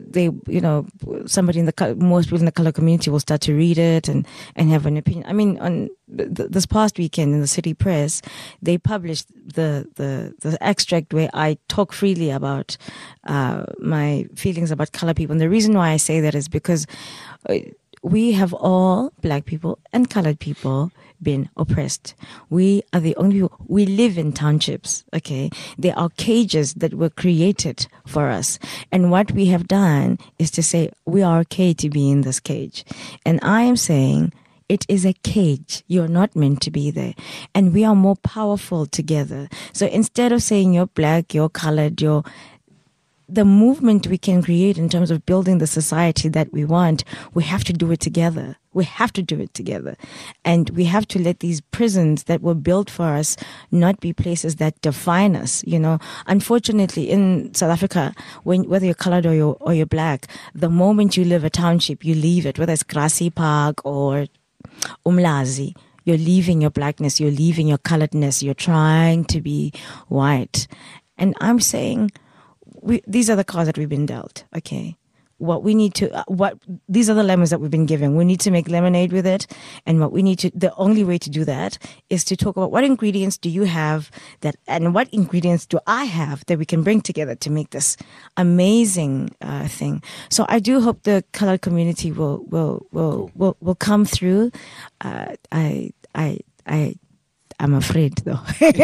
C: they, somebody most people in the color community will start to read it and have an opinion. I mean, on this past weekend in the City Press, they published the extract where I talk freely about my feelings about color people. And the reason why I say that is because we have all, black people and colored people, been oppressed. We are the only people. We live in townships, okay? There are cages that were created for us. And what we have done is to say, we are okay to be in this cage. And I am saying, it is a cage. You're not meant to be there. And we are more powerful together. So instead of saying you're black, you're colored, the movement we can create in terms of building the society that we want, we have to do it together. We have to do it together. And we have to let these prisons that were built for us not be places that define us. Unfortunately, in South Africa, whether you're colored or you're black, the moment you leave a township, you leave it, whether it's Grassy Park or Umlazi, you're leaving your blackness, you're leaving your coloredness, you're trying to be white. And I'm saying, these are the cards that we've been dealt, okay? These are the lemons that we've been given. We need to make lemonade with it. And the only way to do that is to talk about what ingredients do you have and what ingredients do I have that we can bring together to make this amazing thing. So I do hope the colored community will come through. I'm afraid though.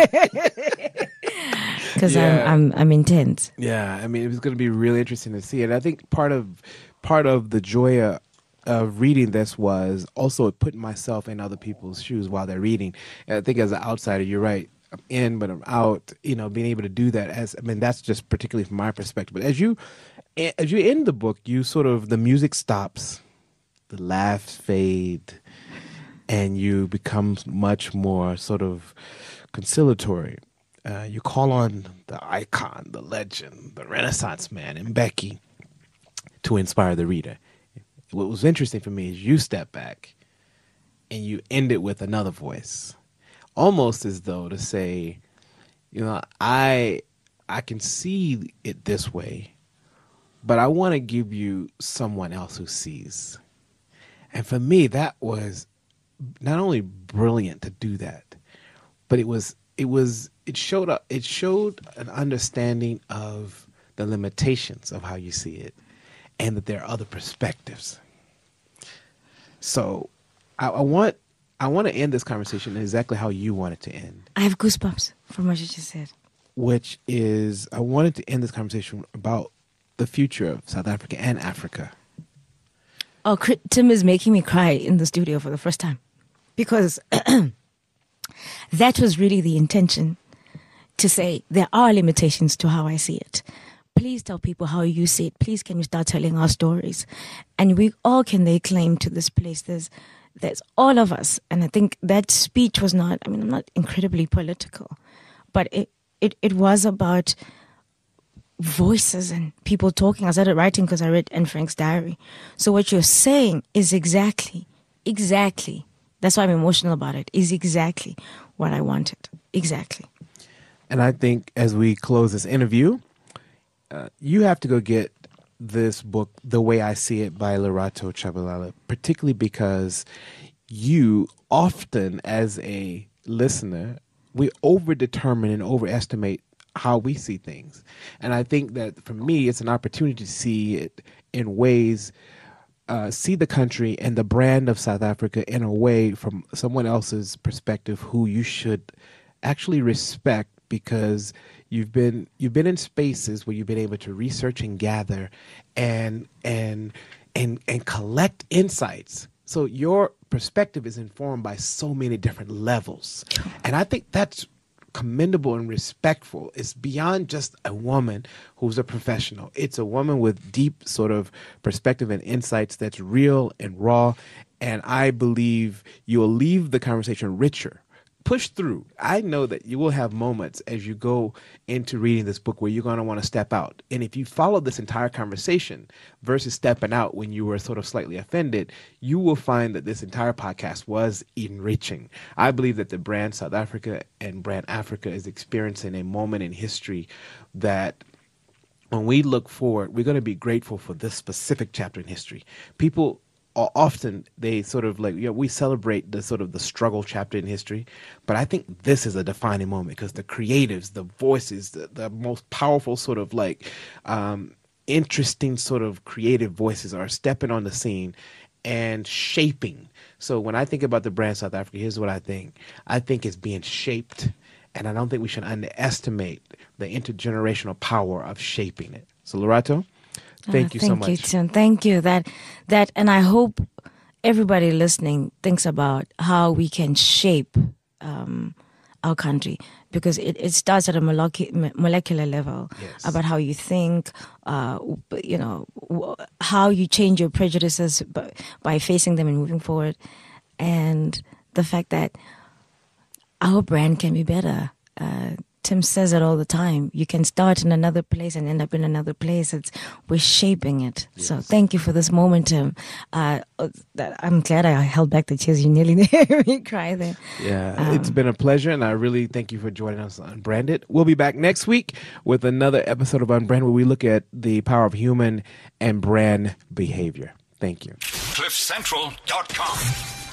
C: Because I'm intense.
B: Yeah, I mean, it was going to be really interesting to see it. I think part of the joy of reading this was also putting myself in other people's shoes while they're reading. And I think as an outsider, you're right. I'm in, but I'm out. Being able to do that that's just particularly from my perspective. But as you end the book, the music stops, the laughs fade, and you become much more sort of conciliatory. You call on the icon, the legend, the Renaissance man, Mbeki, to inspire the reader. What was interesting for me is you step back and you end it with another voice, almost as though to say, I can see it this way, but I want to give you someone else who sees. And for me, that was not only brilliant to do that, but it showed an understanding of the limitations of how you see it, and that there are other perspectives. So I want to end this conversation exactly how you want it to end.
C: I have goosebumps from what you just said.
B: Which is, I wanted to end this conversation about the future of South Africa and Africa.
C: Oh, Tim is making me cry in the studio for the first time. Because that was really the intention, to say there are limitations to how I see it. Please tell people how you see it. Please, can you start telling our stories? And we all can lay claim to this place. There's all of us. And I think that speech was I'm not incredibly political, but it was about voices and people talking. I started writing because I read Anne Frank's diary. So what you're saying is exactly, that's why I'm emotional about it, is exactly what I wanted. Exactly.
B: And I think as we close this interview, you have to go get this book, The Way I See It by Lerato Chabalala, particularly because you often, as a listener, we overdetermine and overestimate how we see things. And I think that for me, it's an opportunity to see it in ways, see the country and the brand of South Africa in a way from someone else's perspective who you should actually respect, because you've been in spaces where you've been able to research and gather and collect insights. So your perspective is informed by so many different levels. And I think that's commendable and respectful. It's beyond just a woman who's a professional. It's a woman with deep sort of perspective and insights that's real and raw. And I believe you will leave the conversation richer. Push through. I know that you will have moments as you go into reading this book where you're going to want to step out. And if you follow this entire conversation versus stepping out when you were sort of slightly offended, you will find that this entire podcast was enriching. I believe that the brand South Africa and brand Africa is experiencing a moment in history that when we look forward, we're going to be grateful for this specific chapter in history. People are often, they sort of like, we celebrate the sort of the struggle chapter in history, but I think this is a defining moment because the creatives, the voices, the most powerful sort of like interesting sort of creative voices are stepping on the scene and shaping. So when I think about the brand South Africa, here's what I think. I think it's being shaped, and I don't think we should underestimate the intergenerational power of shaping it. So Lerato, thank you so much.
C: Thank you, Tim. Thank you. That, and I hope everybody listening thinks about how we can shape our country, because it starts at a molecular level.
B: Yes.
C: About how you think, how you change your prejudices by facing them and moving forward, and the fact that our brand can be better. Tim says it all the time. You can start in another place and end up in another place. We're shaping it. Yes. So thank you for this moment, Tim. I'm glad I held back the tears. You nearly made me cry there.
B: Yeah, it's been a pleasure, and I really thank you for joining us on Unbranded. We'll be back next week with another episode of Unbranded where we look at the power of human and brand behavior. Thank you.
A: CliffCentral.com